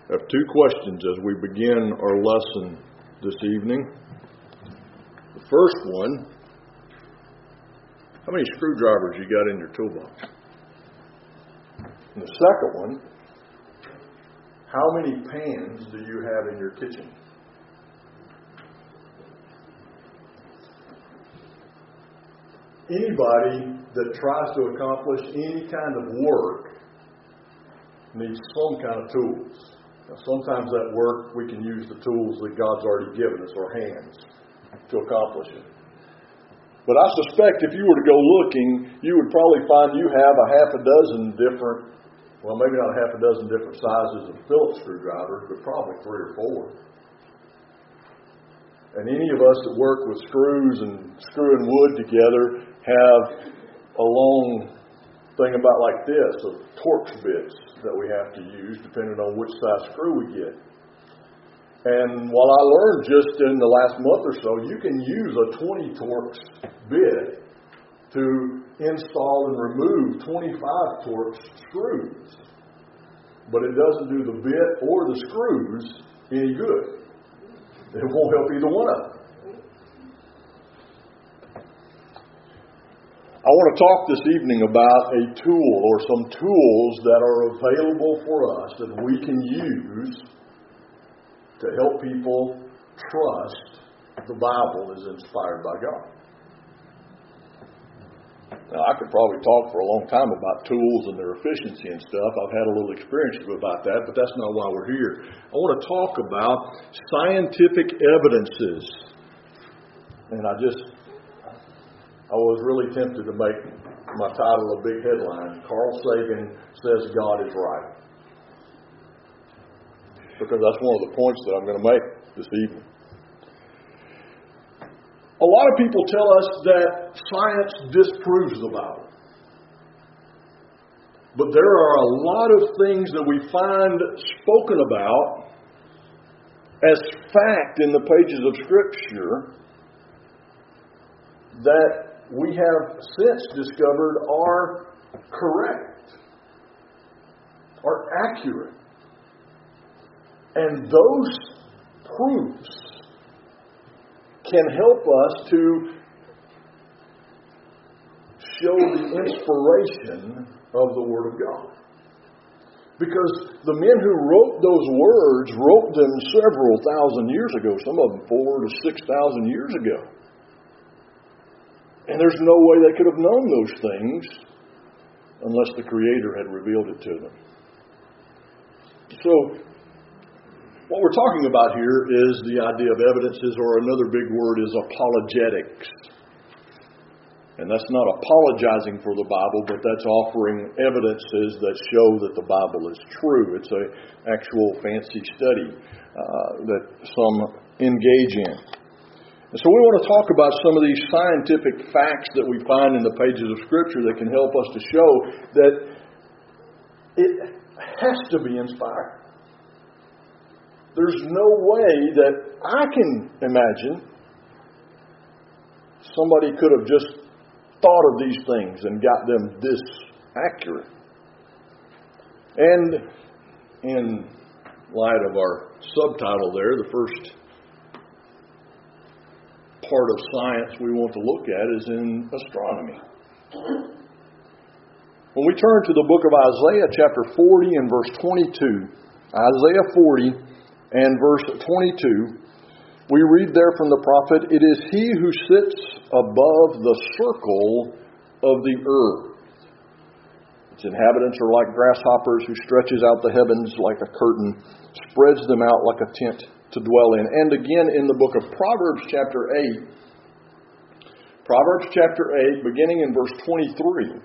I have two questions as we begin our lesson this evening. The first one, how many screwdrivers you got in your toolbox? And the second one, how many pans do you have in your kitchen? Anybody that tries to accomplish any kind of work needs some kind of tools. Now, sometimes that work, we can use the tools that God's already given us, our hands, to accomplish it. But I suspect if you were to go looking, you would probably find you have a half a dozen different, well, maybe not a half a dozen different sizes of Phillips screwdrivers, but probably 3 or 4. And any of us that work with screws and screwing wood together have a long thing about like this of Torx bits that we have to use depending on which size screw we get. And while I learned just in the last month or so, you can use a 20 Torx bit to install and remove 25 Torx screws. But it doesn't do the bit or the screws any good. It won't help either one of them. I want to talk this evening about a tool or some tools that are available for us that we can use to help people trust the Bible is inspired by God. Now, I could probably talk for a long time about tools and their efficiency and stuff. I've had a little experience about that, but that's not why we're here. I want to talk about scientific evidences. And I was really tempted to make my title a big headline, Carl Sagan Says God is Right. Because that's one of the points that I'm going to make this evening. A lot of people tell us that science disproves the Bible. But there are a lot of things that we find spoken about as fact in the pages of Scripture that we have since discovered are correct, are accurate. And those proofs can help us to show the inspiration of the Word of God. Because the men who wrote those words wrote them several thousand years ago, some of them 4,000 to 6,000 years ago. And there's no way they could have known those things unless the Creator had revealed it to them. So, what we're talking about here is the idea of evidences, or another big word is apologetics. And that's not apologizing for the Bible, but that's offering evidences that show that the Bible is true. It's an actual fancy study that some engage in. And so we want to talk about some of these scientific facts that we find in the pages of Scripture that can help us to show that it has to be inspired. There's no way that I can imagine somebody could have just thought of these things and got them this accurate. And in light of our subtitle there, the first part of science we want to look at is in astronomy. When we turn to the book of Isaiah chapter 40 and verse 22, Isaiah 40 and verse 22, we read there from the prophet, "It is he who sits above the circle of the earth. Its inhabitants are like grasshoppers, who stretches out the heavens like a curtain, spreads them out like a tent to dwell in." And again in the book of Proverbs chapter 8, beginning in verse 23.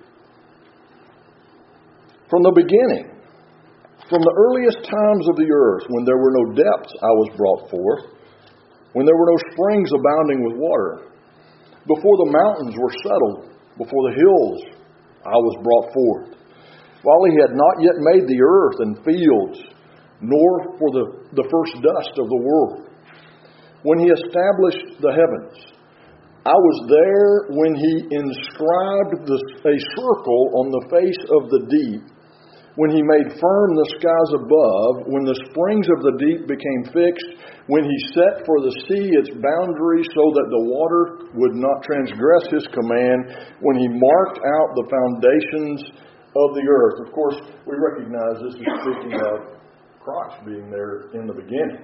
"From the beginning, from the earliest times of the earth, when there were no depths, I was brought forth, when there were no springs abounding with water. Before the mountains were settled, before the hills, I was brought forth. While he had not yet made the earth and fields, nor for the first dust of the world. When he established the heavens, I was there when he inscribed a circle on the face of the deep, when He made firm the skies above, when the springs of the deep became fixed, when He set for the sea its boundary so that the water would not transgress His command, when He marked out the foundations of the earth. Of course, we recognize this is speaking of Christ being there in the beginning.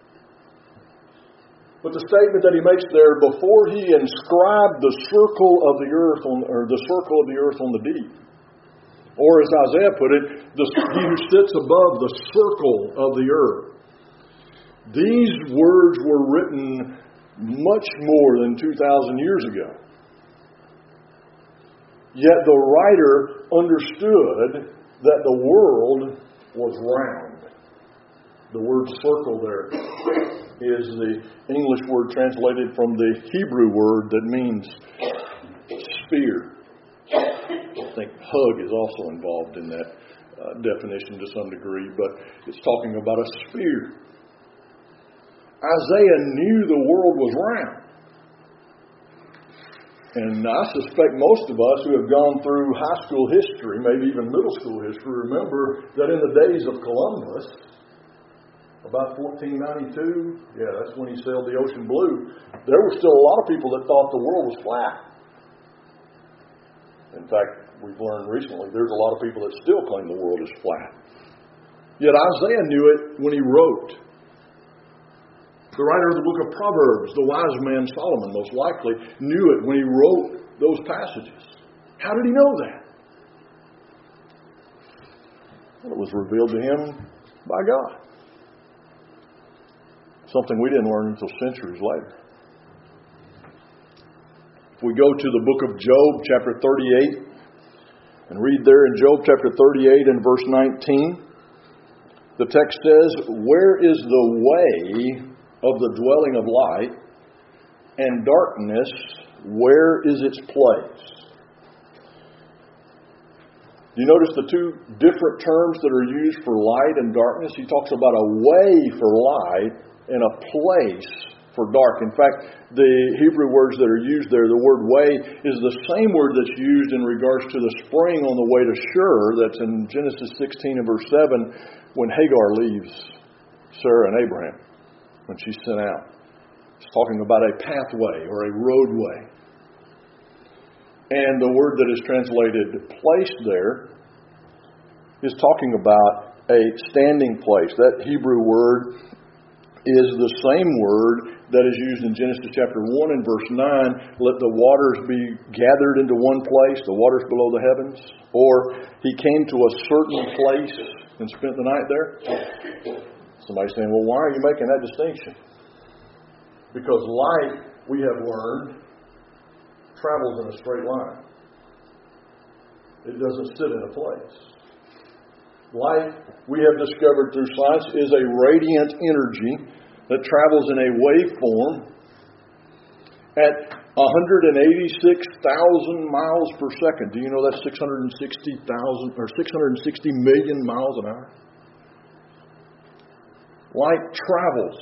But the statement that He makes there, before He inscribed the circle of the earth on the deep, or as Isaiah put it, He who sits above the circle of the earth. These words were written much more than 2,000 years ago. Yet the writer understood that the world was round. The word circle there is the English word translated from the Hebrew word that means sphere. I think hug is also involved in that definition to some degree, but it's talking about a sphere. Isaiah knew the world was round. And I suspect most of us who have gone through high school history, maybe even middle school history, remember that in the days of Columbus, about 1492, that's when he sailed the ocean blue, there were still a lot of people that thought the world was flat. In fact, we've learned recently there's a lot of people that still claim the world is flat. Yet Isaiah knew it when he wrote. The writer of the book of Proverbs, the wise man Solomon most likely, knew it when he wrote those passages. How did he know that? Well, it was revealed to him by God. Something we didn't learn until centuries later. If we go to the book of Job, chapter 38, and read there in Job chapter 38 and verse 19, the text says, "Where is the way of the dwelling of light, and darkness, where is its place?" You notice the two different terms that are used for light and darkness? He talks about a way for light and a place for dark. In fact, the Hebrew words that are used there, the word way, is the same word that's used in regards to the spring on the way to Shur, that's in Genesis 16 and verse 7, when Hagar leaves Sarah and Abraham, when she's sent out. It's talking about a pathway or a roadway. And the word that is translated place there is talking about a standing place. That Hebrew word is the same word that is used in Genesis chapter 1 and verse 9. Let the waters be gathered into one place, the waters below the heavens. Or he came to a certain place and spent the night there. Somebody saying, well, why are you making that distinction? Because light, we have learned, travels in a straight line. It doesn't sit in a place. Light, we have discovered through science, is a radiant energy that travels in a waveform at 186,000 miles per second. Do you know that's 660,000 or 660 million miles an hour? Light travels.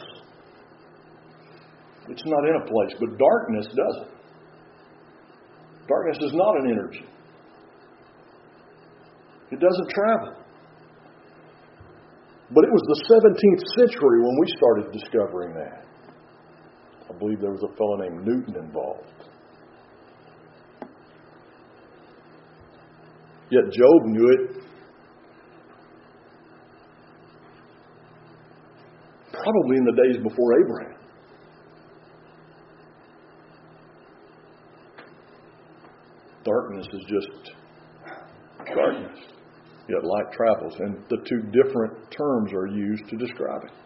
It's not in a place, but darkness doesn't. Darkness is not an energy. It doesn't travel. But it was the 17th century when we started discovering that. I believe there was a fellow named Newton involved. Yet Job knew it probably in the days before Abraham. Darkness is just darkness. Yet light travels. And the two different terms are used to describe it.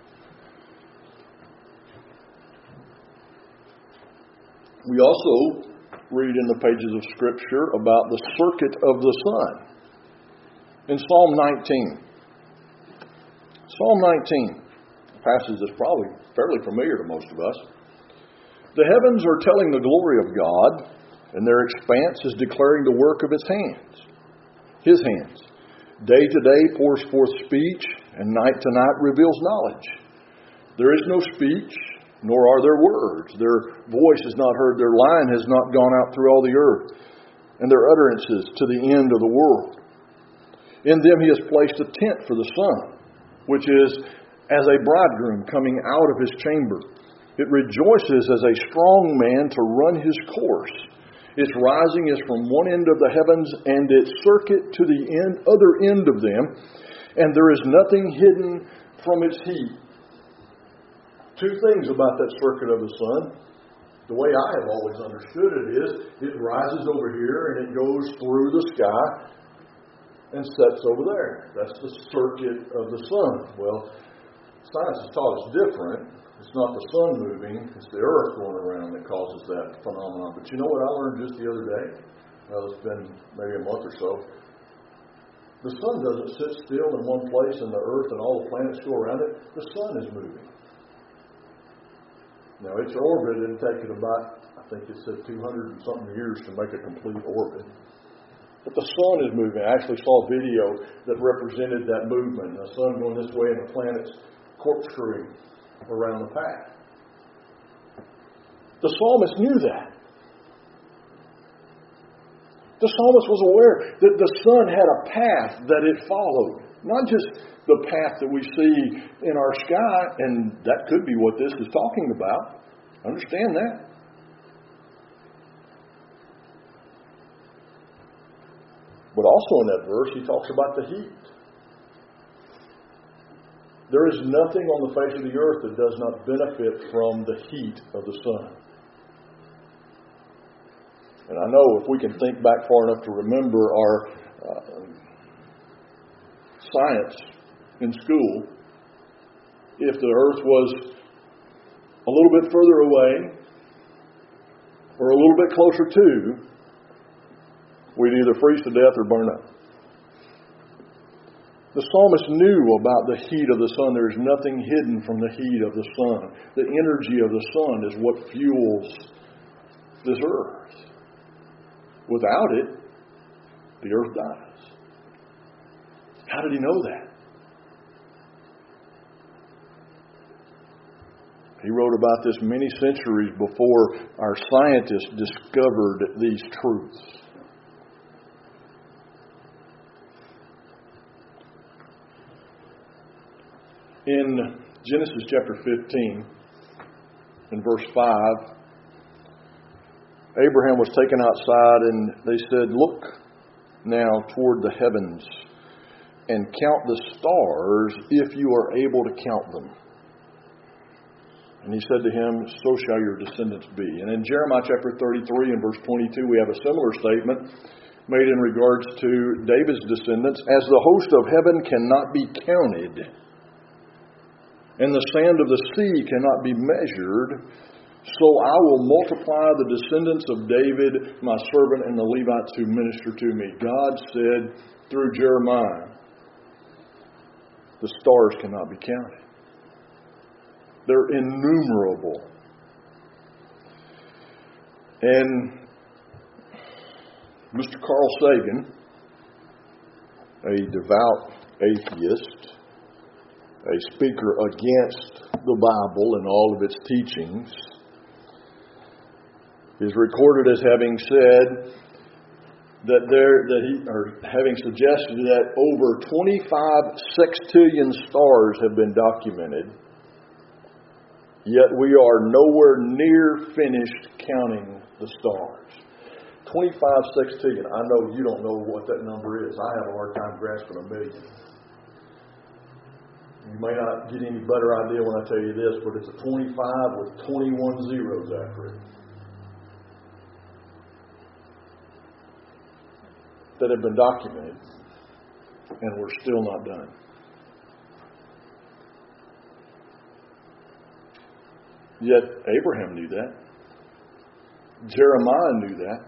We also read in the pages of Scripture about the circuit of the sun. In Psalm 19. Psalm 19. A passage that's probably fairly familiar to most of us. The heavens are telling the glory of God, and their expanse is declaring the work of His hands. His hands. Day to day pours forth speech, and night to night reveals knowledge. There is no speech, nor are there words. Their voice is not heard, their line has not gone out through all the earth, and their utterances to the end of the world. In them He has placed a tent for the sun, which is as a bridegroom coming out of his chamber. It rejoices as a strong man to run his course. Its rising is from one end of the heavens, and its circuit to the other end of them, and there is nothing hidden from its heat. Two things about that circuit of the sun. The way I have always understood it is, it rises over here and it goes through the sky and sets over there. That's the circuit of the sun. Well, science has taught us different. It's not the sun moving, it's the earth going around that causes that phenomenon. But you know what I learned just the other day? Well, it's been maybe a month or so. The sun doesn't sit still in one place and the earth and all the planets go around it. The sun is moving. Now, its orbit, it'll take it about, I think it said 200 and something years to make a complete orbit. But the sun is moving. I actually saw a video that represented that movement. The sun going this way and the planets corkscrewing around the path. The psalmist knew that. The psalmist was aware that the sun had a path that it followed. Not just the path that we see in our sky, and that could be what this is talking about. Understand that. But also in that verse, he talks about the heat. There is nothing on the face of the earth that does not benefit from the heat of the sun. And I know if we can think back far enough to remember our science in school, if the earth was a little bit further away or a little bit closer to, we'd either freeze to death or burn up. The psalmist knew about the heat of the sun. There is nothing hidden from the heat of the sun. The energy of the sun is what fuels this earth. Without it, the earth dies. How did he know that? He wrote about this many centuries before our scientists discovered these truths. In Genesis chapter 15, in verse 5, Abraham was taken outside and they said, "Look now toward the heavens and count the stars if you are able to count them." And he said to him, "So shall your descendants be." And in Jeremiah chapter 33 and verse 22, we have a similar statement made in regards to David's descendants. "As the host of heaven cannot be counted, and the sand of the sea cannot be measured, so I will multiply the descendants of David, my servant, and the Levites who minister to me." God said through Jeremiah, the stars cannot be counted. They're innumerable. And Mr. Carl Sagan, a devout atheist, a speaker against the Bible and all of its teachings, is recorded as having said having suggested that over 25 sextillion stars have been documented, yet we are nowhere near finished counting the stars. 25 sextillion. I know you don't know what that number is. I have a hard time grasping a million. You may not get any better idea when I tell you this, but it's a 25 with 21 zeros after it. That have been documented, and we're still not done. Yet Abraham knew that. Jeremiah knew that.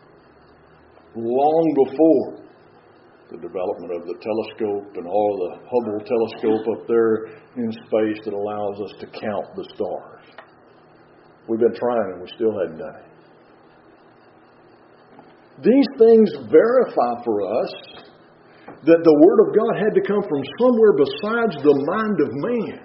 Long before the development of the telescope and all the Hubble telescope up there in space that allows us to count the stars. We've been trying and we still hadn't done it. These things verify for us that the Word of God had to come from somewhere besides the mind of man.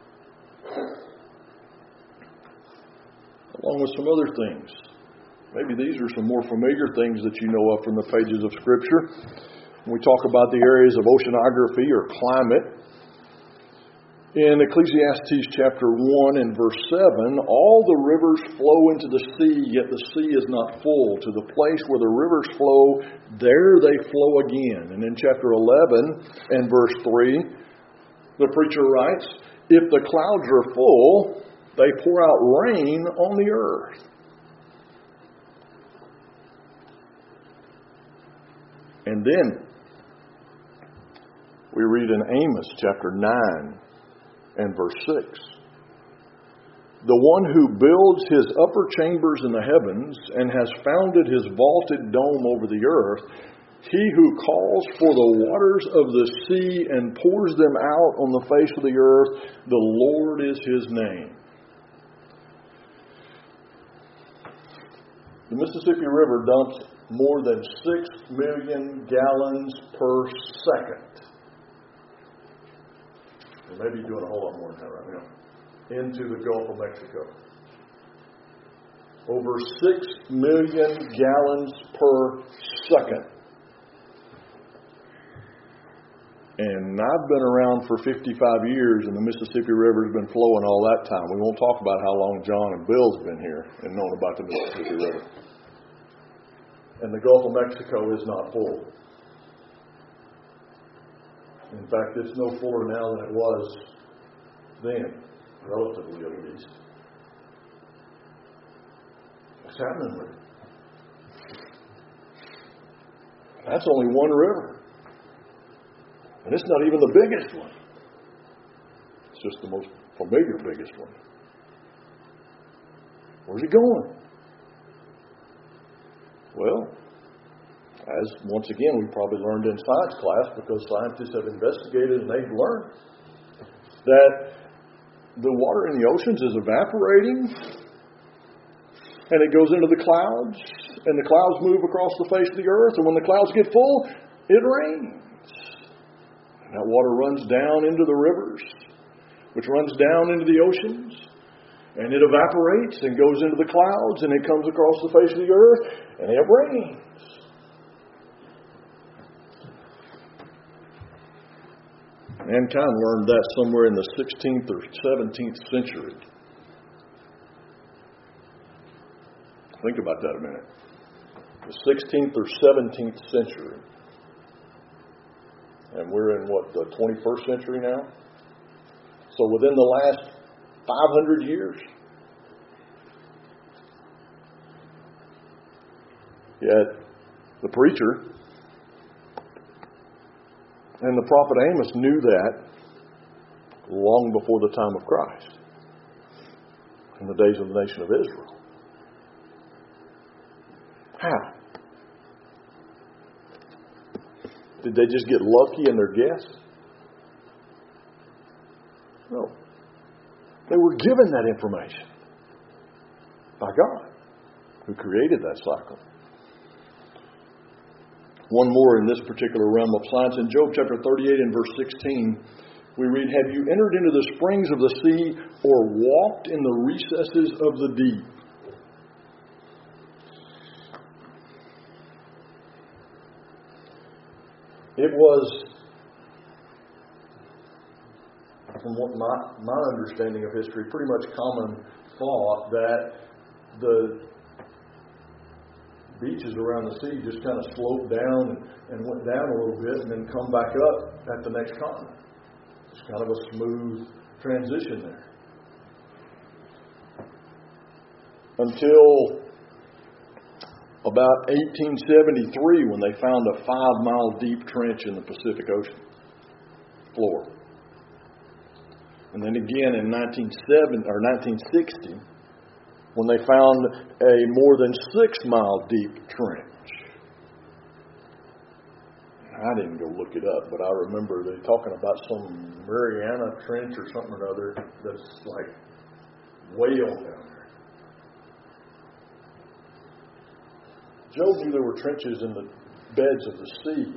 Along with some other things. Maybe these are some more familiar things that you know of from the pages of Scripture. We talk about the areas of oceanography or climate. In Ecclesiastes chapter 1 and verse 7, all the rivers flow into the sea, yet the sea is not full. To the place where the rivers flow, there they flow again. And in chapter 11 and verse 3, the preacher writes, if the clouds are full, they pour out rain on the earth. And then we read in Amos chapter 9 and verse 6. The one who builds his upper chambers in the heavens and has founded his vaulted dome over the earth, he who calls for the waters of the sea and pours them out on the face of the earth, the Lord is his name. The Mississippi River dumps more than 6 million gallons per second. Maybe doing a whole lot more than that right now, into the Gulf of Mexico. Over 6 million gallons per second. And I've been around for 55 years, and the Mississippi River has been flowing all that time. We won't talk about how long John and Bill's been here and known about the Mississippi River. And the Gulf of Mexico is not full. In fact, it's no fuller now than it was then, relatively at least. What's happening with it? That's only one river. And it's not even the biggest one. It's just the most familiar biggest one. Where's it going? Well, as once again we probably learned in science class, because scientists have investigated and they've learned that the water in the oceans is evaporating and it goes into the clouds, and the clouds move across the face of the earth, and when the clouds get full, it rains. And that water runs down into the rivers, which runs down into the oceans, and it evaporates and goes into the clouds, and it comes across the face of the earth, and it rains. Mankind learned that somewhere in the 16th or 17th century. Think about that a minute. The 16th or 17th century. And we're in what, the 21st century now? So within the last 500 years. Yet the preacher and the prophet Amos knew that long before the time of Christ, in the days of the nation of Israel. How? Did they just get lucky in their guess? No. They were given that information by God, who created that cycle. One more in this particular realm of science. In Job chapter 38 and verse 16, we read, have you entered into the springs of the sea or walked in the recesses of the deep? It was, from what my understanding of history, pretty much common thought that the beaches around the sea just kind of sloped down and went down a little bit and then come back up at the next continent. It's kind of a smooth transition there. Until about 1873, when they found a 5-mile deep trench in the Pacific Ocean floor. And then again in 1960, when they found a more than 6-mile deep trench. I didn't go look it up, but I remember they talking about some Mariana Trench or something or other that's like way on down there. Job knew there were trenches in the beds of the sea.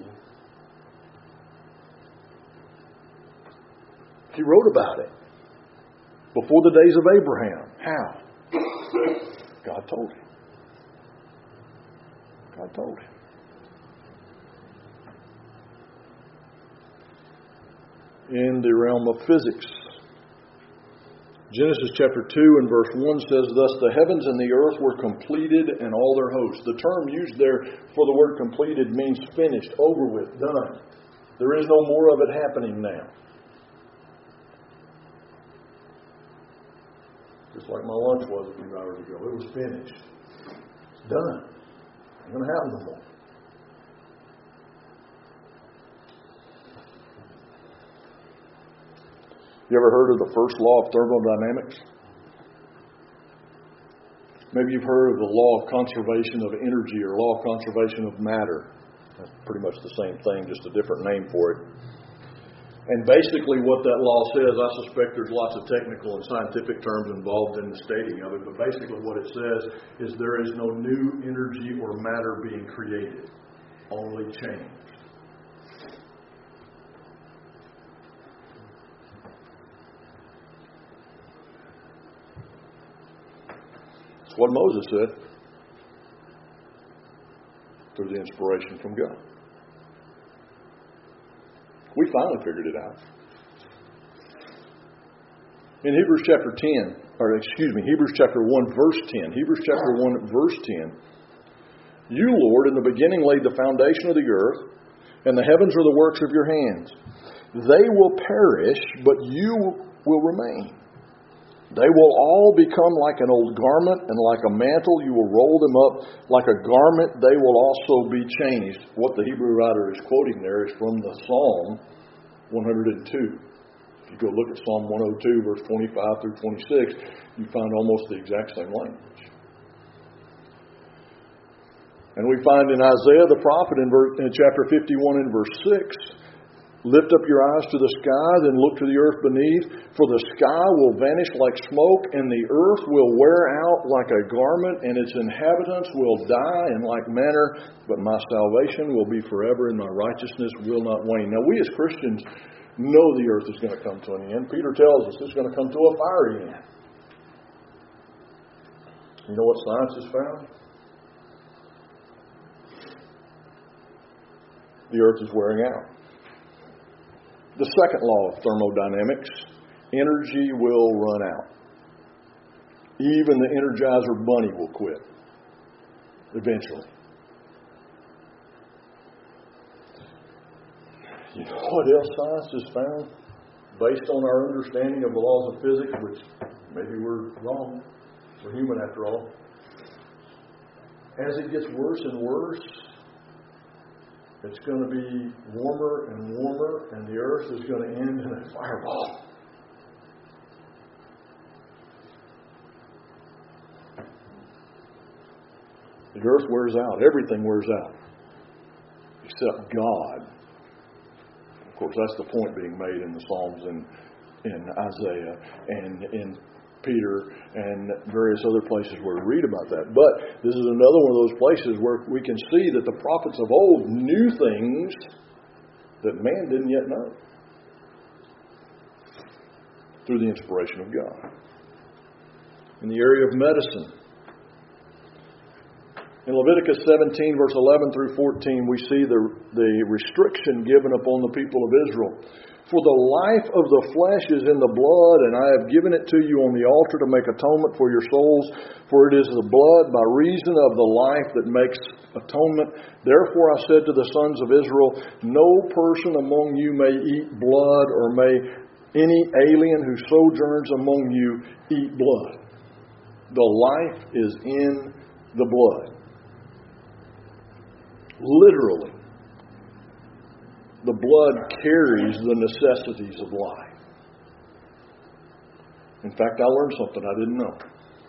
He wrote about it before the days of Abraham. How? God told him. God told him. in the realm of physics. Genesis chapter 2 and verse 1 says, "Thus the heavens and the earth were completed and all their hosts." The term used there for the word completed means finished, over with, done. There is no more of it happening now. Just like my lunch was a few hours ago. It was finished. It's done. It's going to happen no more. You ever heard of the first law of thermodynamics? Maybe you've heard of the law of conservation of energy or law of conservation of matter. That's pretty much the same thing, just a different name for it. And basically what that law says, I suspect there's lots of technical and scientific terms involved in the stating of it, but basically what it says is there is no new energy or matter being created, only change. That's what Moses said through the inspiration from God. We finally figured it out. In Hebrews chapter 1 verse 10. Hebrews chapter 1 verse 10. "You, Lord, in the beginning laid the foundation of the earth, and the heavens are the works of your hands. They will perish, but you will remain. They will all become like an old garment, and like a mantle you will roll them up. Like a garment they will also be changed." What the Hebrew writer is quoting there is from the Psalm 102. If you go look at Psalm 102, verse 25 through 26, you find almost the exact same language. And we find in Isaiah the prophet in chapter 51 and verse 6, "Lift up your eyes to the skies and look to the earth beneath, for the sky will vanish like smoke, and the earth will wear out like a garment, and its inhabitants will die in like manner, but my salvation will be forever, and my righteousness will not wane." Now, we as Christians know the earth is going to come to an end. Peter tells us it's going to come to a fiery end. You know what science has found? The earth is wearing out. The second law of thermodynamics, energy will run out. Even the Energizer Bunny will quit. Eventually. You know what else science has found? Based on our understanding of the laws of physics, which maybe we're wrong. We're human after all. As it gets worse and worse, it's going to be warmer and warmer, and the earth is going to end in a fireball. The earth wears out. Everything wears out. Except God. Of course, that's the point being made in the Psalms and in Isaiah and in Peter and various other places where we read about that. But this is another one of those places where we can see that the prophets of old knew things that man didn't yet know through the inspiration of God. In the area of medicine, in Leviticus 17, verse 11 through 14, we see the restriction given upon the people of Israel. "For the life of the flesh is in the blood, and I have given it to you on the altar to make atonement for your souls. For it is the blood by reason of the life that makes atonement. Therefore I said to the sons of Israel, no person among you may eat blood, or may any alien who sojourns among you eat blood." The life is in the blood. Literally. The blood carries the necessities of life. In fact, I learned something I didn't know.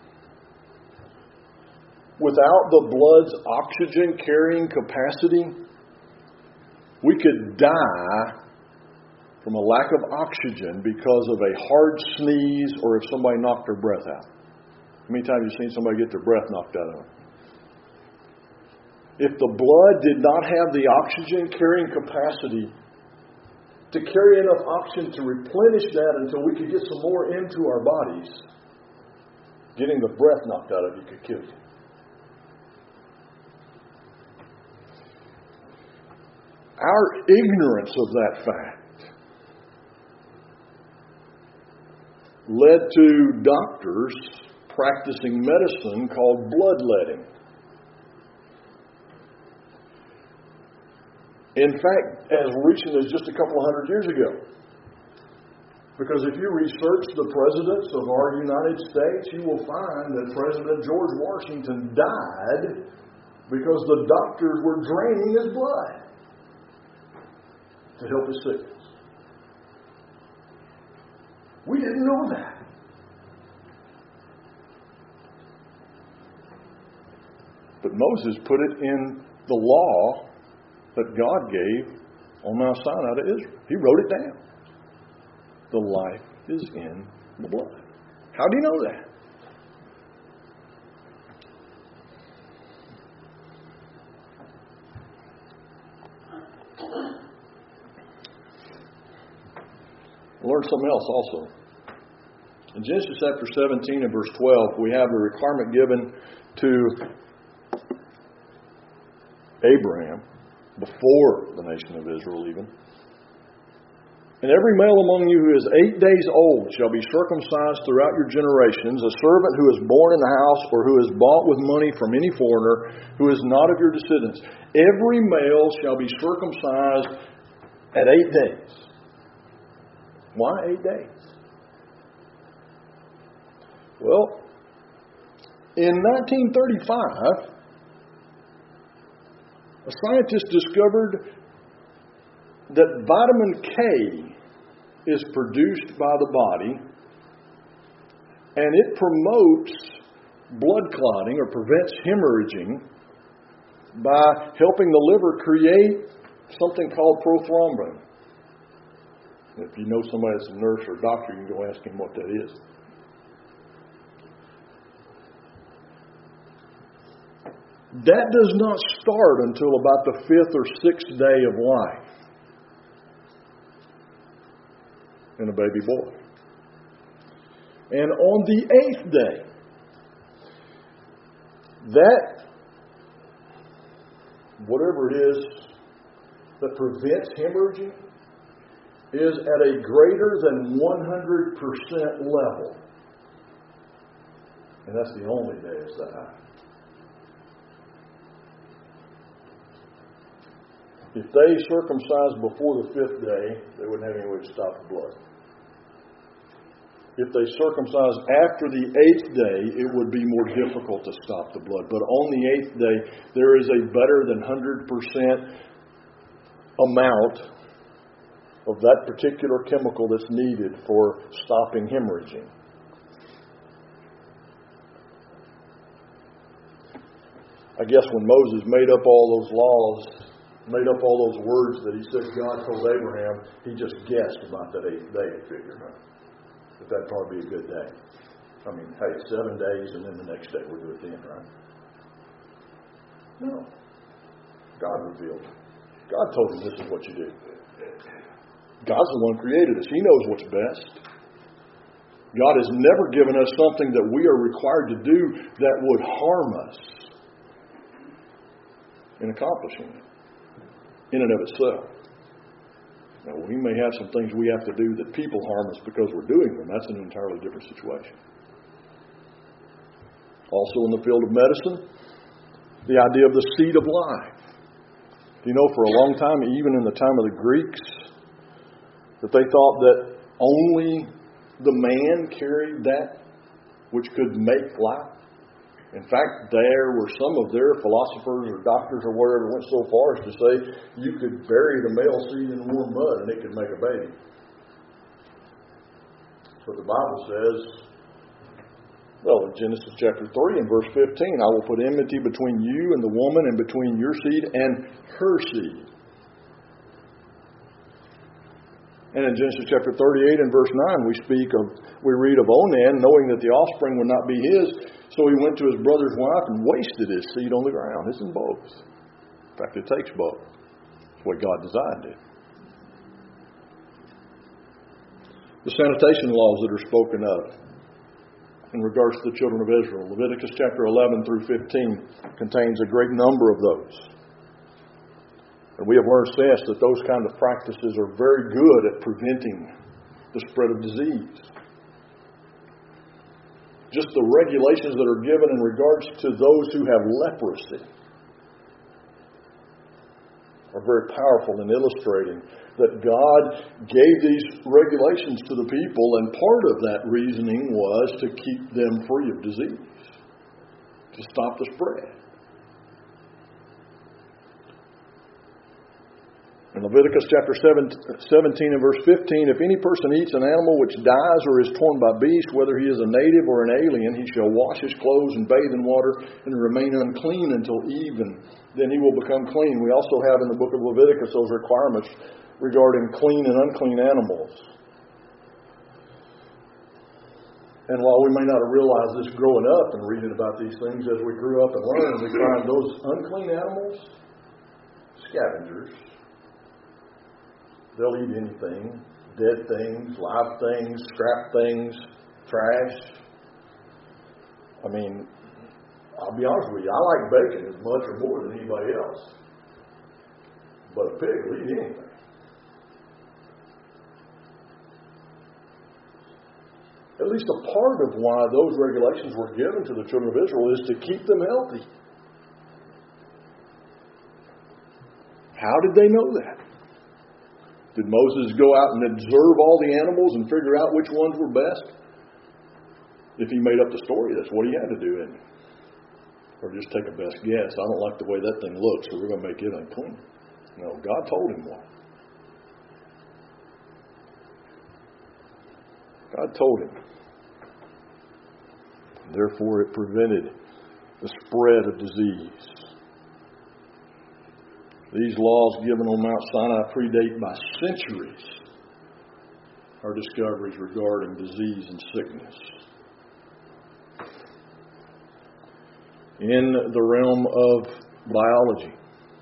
Without the blood's oxygen carrying capacity, we could die from a lack of oxygen because of a hard sneeze or if somebody knocked their breath out. How many times have you seen somebody get their breath knocked out of them? If the blood did not have the oxygen carrying capacity to carry enough oxygen to replenish that until we could get some more into our bodies, getting the breath knocked out of you could kill you. Our ignorance of that fact led to doctors practicing medicine called bloodletting. In fact, as recent as just a couple of hundred years ago. Because if you research the presidents of our United States, you will find that President George Washington died because the doctors were draining his blood to help his sickness. We didn't know that. But Moses put it in the law that God gave on Mount Sinai to Israel. He wrote it down. The life is in the blood. How do you know that? I learned something else also. In Genesis chapter 17 and verse 12, we have the requirement given to Abraham before the nation of Israel even. And every male among you who is 8 days old shall be circumcised throughout your generations, a servant who is born in the house or who is bought with money from any foreigner who is not of your descendants. Every male shall be circumcised at 8 days. Why 8 days? Well, in 1935, a scientist discovered that vitamin K is produced by the body, and it promotes blood clotting or prevents hemorrhaging by helping the liver create something called prothrombin. If you know somebody that's a nurse or a doctor, you can go ask him what that is. That does not start until about the 5th or 6th day of life in a baby boy. And on the 8th day, that, whatever it is that prevents hemorrhaging, is at a greater than 100% level. And that's the only day it's that high. If they circumcised before the 5th day, they wouldn't have any way to stop the blood. If they circumcised after the 8th day, it would be more difficult to stop the blood. But on the 8th day, there is a better than 100% amount of that particular chemical that's needed for stopping hemorrhaging. I guess when Moses made up all those laws, made up all those words that he said God told Abraham, he just guessed about that 8th day and figured, that that'd probably be a good day. I mean, hey, 7 days and then the next day we'll do it then, right? No. God revealed it. God told him this is what you do. God's the one who created us. He knows what's best. God has never given us something that we are required to do that would harm us in accomplishing it, in and of itself. Now, we may have some things we have to do that people harm us because we're doing them. That's an entirely different situation. Also in the field of medicine, the idea of the seed of life. You know, for a long time, even in the time of the Greeks, that they thought that only the man carried that which could make life. In fact, there were some of their philosophers or doctors or whatever went so far as to say you could bury the male seed in warm mud and it could make a baby. But the Bible says, well, in Genesis chapter 3 and verse 15, I will put enmity between you and the woman and between your seed and her seed. And in Genesis chapter 38 and verse 9, we read of Onan, knowing that the offspring would not be his, so he went to his brother's wife and wasted his seed on the ground. It's in both. In fact, it takes both. It's what God designed it. The sanitation laws that are spoken of in regards to the children of Israel, Leviticus chapter 11 through 15 contains a great number of those. And we have learned since that those kind of practices are very good at preventing the spread of disease. just the regulations that are given in regards to those who have leprosy are very powerful in illustrating that God gave these regulations to the people, and part of that reasoning was to keep them free of disease, to stop the spread. In Leviticus chapter 17 and verse 15, if any person eats an animal which dies or is torn by beast, whether he is a native or an alien, he shall wash his clothes and bathe in water and remain unclean until even. Then he will become clean. We also have in the book of Leviticus those requirements regarding clean and unclean animals. And while we may not have realized this growing up and reading about these things, as we grew up and learned, we find those unclean animals, scavengers. They'll eat anything, dead things, live things, scrap things, trash. I mean, I'll be honest with you, I like bacon as much or more than anybody else. But a pig will eat anything. At least a part of why those regulations were given to the children of Israel is to keep them healthy. How did they know that? Did Moses go out and observe all the animals and figure out which ones were best? If he made up the story, that's what he had to do, isn't it? Or just take a best guess. I don't like the way that thing looks, so we're going to make it unclean. No, God told him what. God told him. Therefore, it prevented the spread of disease. These laws given on Mount Sinai predate by centuries our discoveries regarding disease and sickness. In the realm of biology,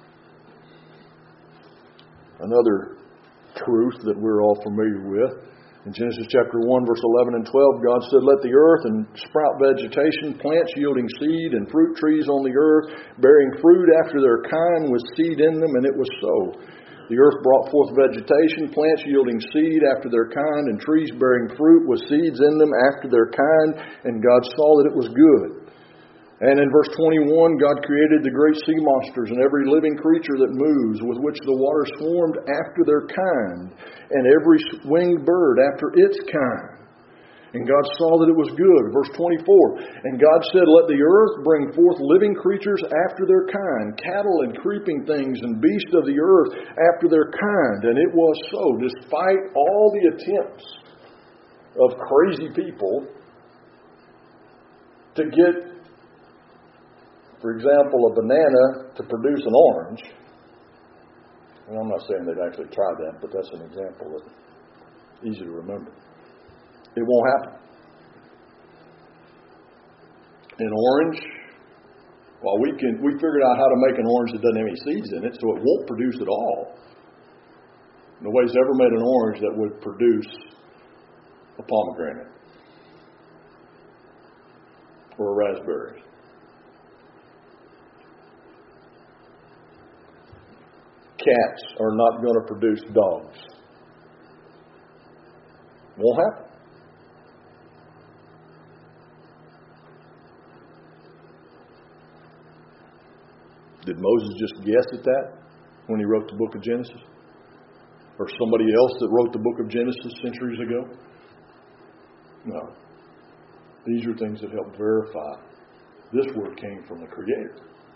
another truth that we're all familiar with, in Genesis chapter 1, verse 11 and 12, God said, let the earth and sprout vegetation, plants yielding seed, and fruit trees on the earth, bearing fruit after their kind with seed in them, and it was so. The earth brought forth vegetation, plants yielding seed after their kind, and trees bearing fruit with seeds in them after their kind, and God saw that it was good. And in verse 21, God created the great sea monsters and every living creature that moves, with which the waters swarmed after their kind, and every winged bird after its kind. And God saw that it was good. Verse 24, and God said, let the earth bring forth living creatures after their kind, cattle and creeping things and beasts of the earth after their kind. And it was so, despite all the attempts of crazy people to get, for example, a banana to produce an orange. And I'm not saying they've actually tried that, but that's an example that's easy to remember. It won't happen. An orange, well, we figured out how to make an orange that doesn't have any seeds in it, so it won't produce at all. Nobody's ever made an orange that would produce a pomegranate or a raspberry. Cats are not going to produce dogs. Won't happen. Did Moses just guess at that when he wrote the book of Genesis? Or somebody else that wrote the book of Genesis centuries ago? No. These are things that help verify this word came from the Creator.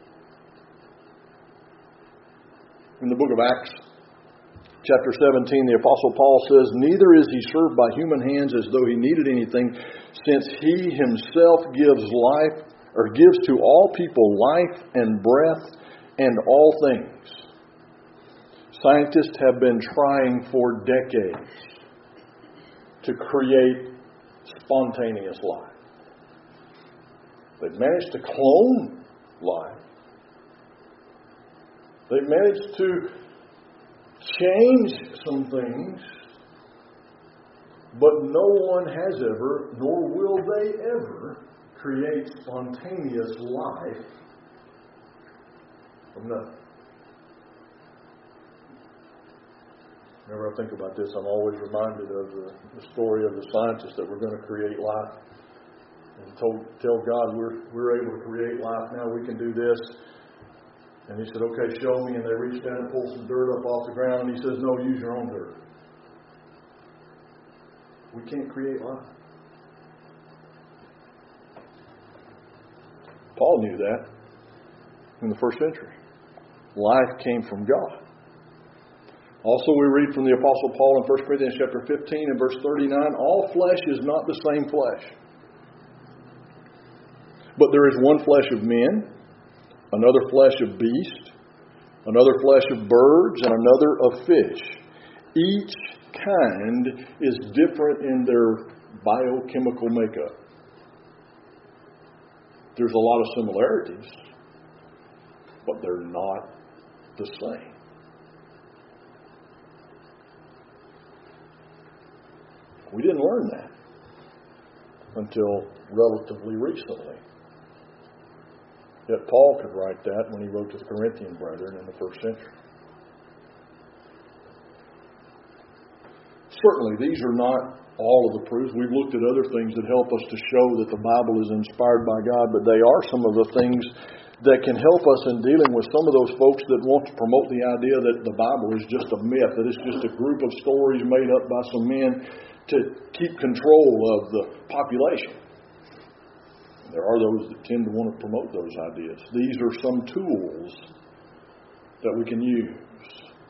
In the book of Acts, chapter 17, the Apostle Paul says, neither is he served by human hands as though he needed anything, since he himself gives life, or gives to all people life and breath and all things. Scientists have been trying for decades to create spontaneous life. They've managed to clone life. They've managed to change some things, but no one has ever, nor will they ever, create spontaneous life from nothing. Whenever I think about this, I'm always reminded of the story of the scientists that were going to create life and tell God we're able to create life now. We can do this. And he said, okay, show me. And they reached down and pulled some dirt up off the ground. And he says, no, use your own dirt. We can't create life. Paul knew that in the first century. Life came from God. Also, we read from the Apostle Paul in 1 Corinthians chapter 15 and verse 39, all flesh is not the same flesh. But there is one flesh of men, another flesh of beasts, another flesh of birds, and another of fish. Each kind is different in their biochemical makeup. There's a lot of similarities, but they're not the same. We didn't learn that until relatively recently. Yet Paul could write that when he wrote to the Corinthian brethren in the first century. Certainly, these are not all of the proofs. We've looked at other things that help us to show that the Bible is inspired by God, but they are some of the things that can help us in dealing with some of those folks that want to promote the idea that the Bible is just a myth, that it's just a group of stories made up by some men to keep control of the population. There are those that tend to want to promote those ideas. These are some tools that we can use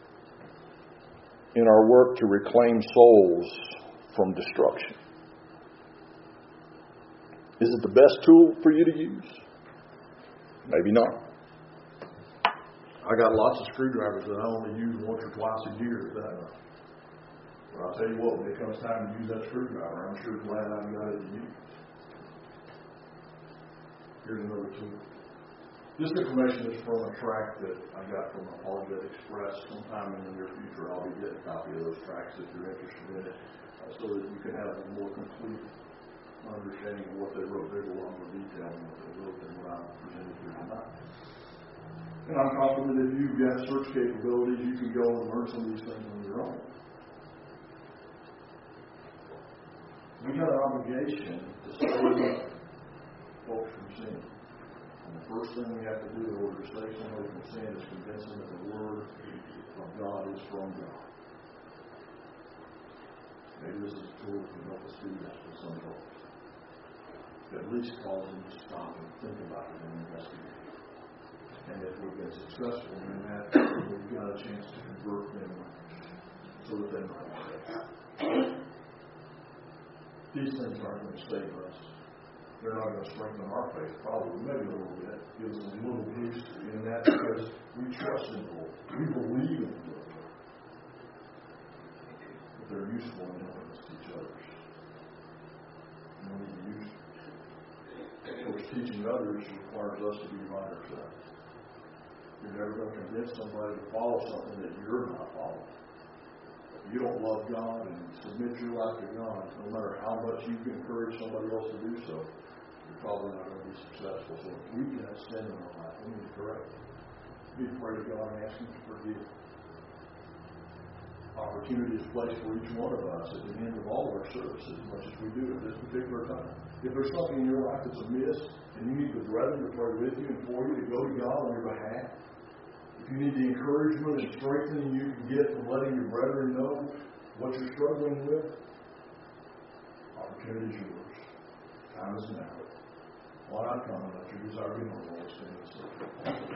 in our work to reclaim souls from destruction. Is it the best tool for you to use? Maybe not. I got lots of screwdrivers that I only use once or twice a year. But I'll tell you what, when it comes time to use that screwdriver, I'm sure glad I got it to use. Here's another tool. This information is from a tract that I got from Apologetic Express. Sometime in the near future, I'll be getting a copy of those tracts if you're interested in it, so that you can have a more complete understanding of what they wrote. There's a lot more detail in what they wrote than what I'm presented here tonight. And I'm confident if you've got search capabilities, you can go and learn some of these things on your own. We have an obligation to save folks from sin. And the first thing we have to do in order to save somebody from sin is convince them that the Word of God is from God. Maybe this is a tool that can help us do that with some folks. At least cause them to stop and think about it and investigate. And if we've been successful in that, we've got a chance to convert them so that they might be. These things aren't going to save us. They're not going to strengthen our faith, probably, maybe a little bit. Give us a little boost in that because we trust in the Lord. We believe in the Lord. But they're useful in helping us teach others. And we need to use them. Of course, teaching others requires us to be right ourselves. You're never going to convince somebody to follow something that you're not following. If you don't love God and submit your life to God, no matter how much you can encourage somebody else to do so, you're probably not going to be successful. So if we can have sin in our life, we need to correct it. We need to pray to God and ask Him to forgive. Opportunity is placed for each one of us at the end of all of our services, as much as we do at this particular time. If there's something in your life that's amiss, and you need the brethren to pray with you and for you, to go to God on your behalf, if you need the encouragement and strengthening you can get from letting your brethren know what you're struggling with, opportunity is yours. Time is now. Why not come and let your desire be known? Let's stand and